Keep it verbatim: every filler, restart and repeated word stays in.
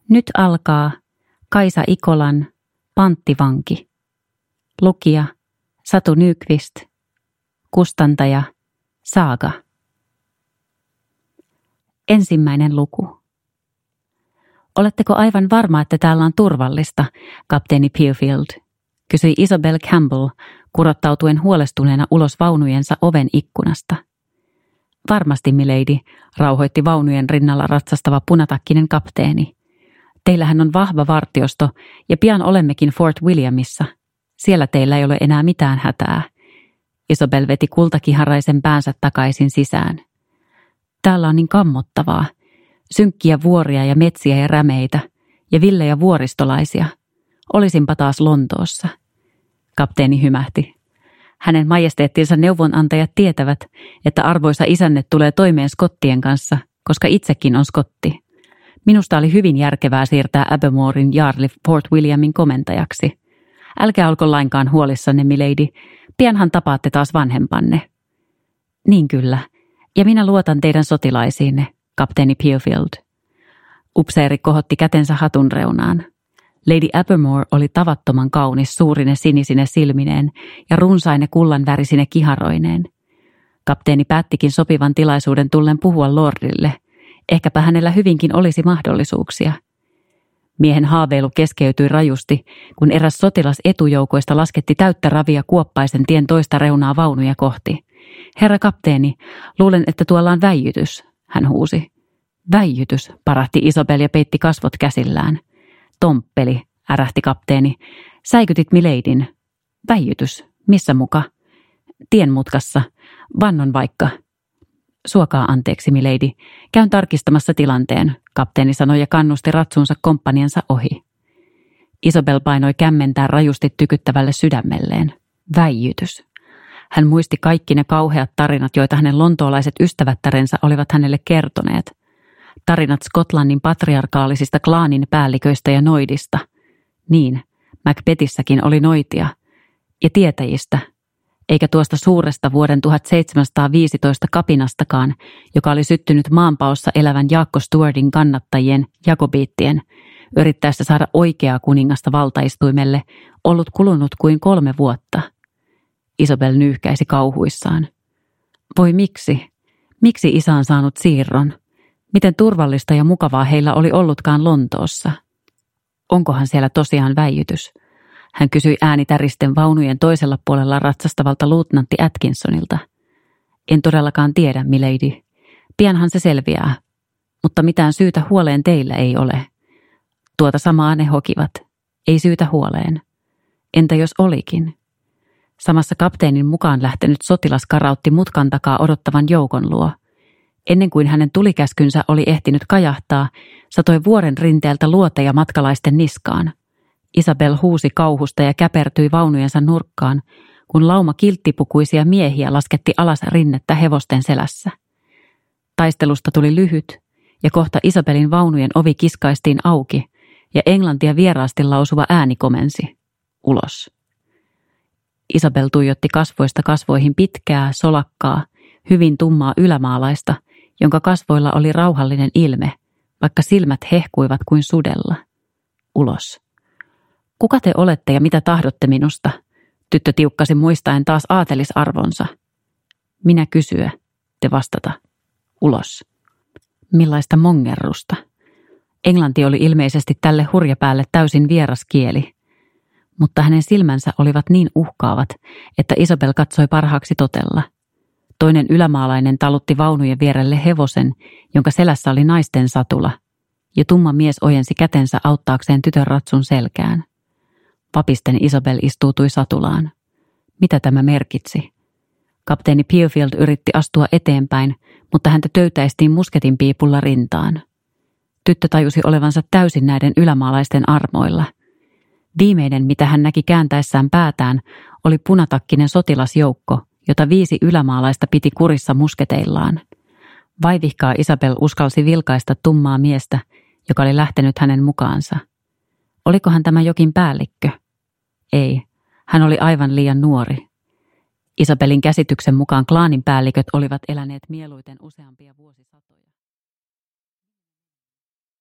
Nyt alkaa Kaisa Ikolan Panttivanki. Lukija Satu Nyqvist. Kustantaja Saaga. Ensimmäinen luku. Oletteko aivan varma, että täällä on turvallista, kapteeni Peerfield? Kysyi Isabel Campbell, kurottautuen huolestuneena ulos vaunujensa oven ikkunasta. Varmasti, milady, rauhoitti vaunujen rinnalla ratsastava punatakkinen kapteeni. Teillähän on vahva vartiosto ja pian olemmekin Fort Williamissa. Siellä teillä ei ole enää mitään hätää. Isabel veti kultakiharaisen päänsä takaisin sisään. Täällä on niin kammottavaa. Synkkiä vuoria ja metsiä ja rämeitä ja villejä vuoristolaisia. Olisinpa taas Lontoossa. Kapteeni hymähti. Hänen majesteettinsa neuvonantajat tietävät, että arvoisa isänne tulee toimeen skottien kanssa, koska itsekin on skotti. Minusta oli hyvin järkevää siirtää Abermoren jaarli Fort Williamin komentajaksi. Älkää olko lainkaan huolissanne, milady. Pianhan tapaatte taas vanhempanne. Niin kyllä, ja minä luotan teidän sotilaisiinne, kapteeni Peerfield. Upseeri kohotti kätensä hatun reunaan. Lady Abermore oli tavattoman kaunis suurine sinisine silmineen ja runsaine kullanvärisine kiharoineen. Kapteeni päättikin sopivan tilaisuuden tullen puhua lordille. Ehkäpä hänellä hyvinkin olisi mahdollisuuksia. Miehen haaveilu keskeytyi rajusti, kun eräs sotilas etujoukoista lasketti täyttä ravia kuoppaisen tien toista reunaa vaunuja kohti. Herra kapteeni, luulen, että tuolla on väijytys, hän huusi. Väijytys, parahti Isabel ja peitti kasvot käsillään. Tomppeli, ärähti kapteeni. Säikytit mileidin. Väijytys, missä muka? Tienmutkassa. Vannon vaikka. Suokaa anteeksi, milady. Käyn tarkistamassa tilanteen, kapteeni sanoi ja kannusti ratsuunsa komppaniansa ohi. Isabel painoi kämmentään rajusti tykyttävälle sydämelleen. Väijytys. Hän muisti kaikki ne kauheat tarinat, joita hänen lontoolaiset ystävättärensä olivat hänelle kertoneet. Tarinat Skotlannin patriarkaalisista klaanin päälliköistä ja noidista. Niin, Macbethissäkin oli noitia. Ja tietäjistä. Eikä tuosta suuresta vuoden tuhatseitsemänsataaviisitoista kapinastakaan, joka oli syttynyt maanpaossa elävän Jaakko Stuartin kannattajien, jakobiittien, yrittäessä saada oikeaa kuningasta valtaistuimelle, ollut kulunut kuin kolme vuotta. Isabel nyyhkäisi kauhuissaan. Voi miksi? Miksi isä on saanut siirron? Miten turvallista ja mukavaa heillä oli ollutkaan Lontoossa? Onkohan siellä tosiaan väijytys? Hän kysyi äänitäristen vaunujen toisella puolella ratsastavalta luutnantti Atkinsonilta. En todellakaan tiedä, milady. Pianhan se selviää, mutta mitään syytä huoleen teillä ei ole. Tuota samaa ne hokivat. Ei syytä huoleen. Entä jos olikin? Samassa kapteenin mukaan lähtenyt sotilas karautti mutkan takaa odottavan joukon luo. Ennen kuin hänen tulikäskynsä oli ehtinyt kajahtaa, satoi vuoren rinteeltä luoteja matkalaisten niskaan. Isabel huusi kauhusta ja käpertyi vaunujensa nurkkaan, kun lauma kilttipukuisia miehiä lasketti alas rinnettä hevosten selässä. Taistelusta tuli lyhyt, ja kohta Isabelin vaunujen ovi kiskaistiin auki, ja englantia vieraasti lausuva ääni komensi. Ulos. Isabel tuijotti kasvoista kasvoihin pitkää, solakkaa, hyvin tummaa ylämaalaista, jonka kasvoilla oli rauhallinen ilme, vaikka silmät hehkuivat kuin sudella. Ulos. Kuka te olette ja mitä tahdotte minusta? Tyttö tiukkasi muistaen taas aatelisarvonsa. Minä kysyä, te vastata. Ulos. Millaista mongerrusta? Englanti oli ilmeisesti tälle hurjapäälle täysin vieras kieli. Mutta hänen silmänsä olivat niin uhkaavat, että Isabel katsoi parhaaksi totella. Toinen ylämaalainen talutti vaunujen vierelle hevosen, jonka selässä oli naisten satula, ja tumma mies ojensi kätensä auttaakseen tytön ratsun selkään. Vapisten Isabel istuutui satulaan. Mitä tämä merkitsi? Kapteeni Peerfield yritti astua eteenpäin, mutta häntä töytäistiin musketin piipulla rintaan. Tyttö tajusi olevansa täysin näiden ylämaalaisten armoilla. Viimeinen, mitä hän näki kääntäessään päätään, oli punatakkinen sotilasjoukko, jota viisi ylämaalaista piti kurissa musketeillaan. Vaivihkaa Isabel uskalsi vilkaista tummaa miestä, joka oli lähtenyt hänen mukaansa. Olikohan tämä jokin päällikkö? Ei, hän oli aivan liian nuori. Isabelin käsityksen mukaan klaanin päälliköt olivat eläneet mieluiten useampia vuosisatoja.